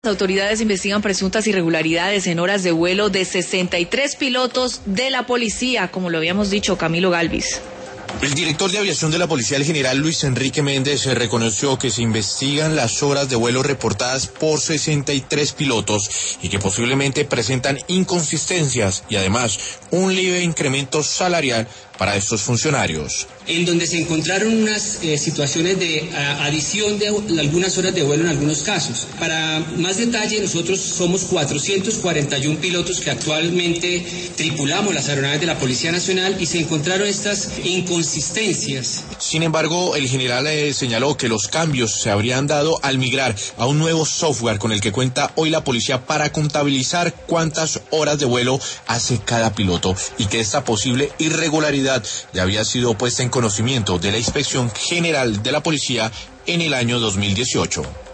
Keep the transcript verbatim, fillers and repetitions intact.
Las autoridades investigan presuntas irregularidades en horas de vuelo de sesenta y tres pilotos de la policía, como lo habíamos dicho, Camilo Galvis. El director de aviación de la policía, el general Luis Enrique Méndez, reconoció que se investigan las horas de vuelo reportadas por sesenta y tres pilotos y que posiblemente presentan inconsistencias y además un leve incremento salarial para estos funcionarios. En donde se encontraron unas eh, situaciones de a, adición de algunas horas de vuelo en algunos casos. Para más detalle, nosotros somos cuatrocientos cuarenta y uno pilotos que actualmente tripulamos las aeronaves de la Policía Nacional y se encontraron estas inconsistencias. Sin embargo, el general eh, señaló que los cambios se habrían dado al migrar a un nuevo software con el que cuenta hoy la policía para contabilizar cuántas horas de vuelo hace cada piloto y que esta posible irregularidad ya había sido puesta en conocimiento de la Inspección General de la Policía en el año dos mil dieciocho.